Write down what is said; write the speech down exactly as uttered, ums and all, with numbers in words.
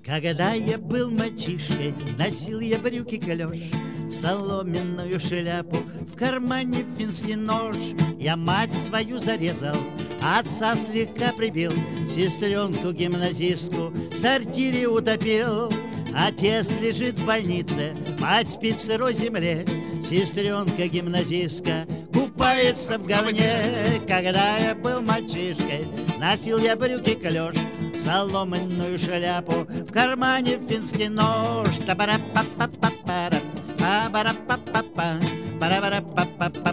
Когда я был мальчишкой, носил я брюки клеш, соломенную шляпу, в кармане финский нож. Я мать свою зарезал, отца слегка прибил, сестренку-гимназистку в сортире утопил. Отец лежит в больнице, мать спит в сырой земле, сестренка-гимназистка купается в говне. Когда я был мальчишкой, носил я брюки клеш, соломенную шляпу, в кармане финский нож. Та-ба-ра-па-па-па-пара, па-ба-ра-па-па-па, пара-ба-ра-па-па-па.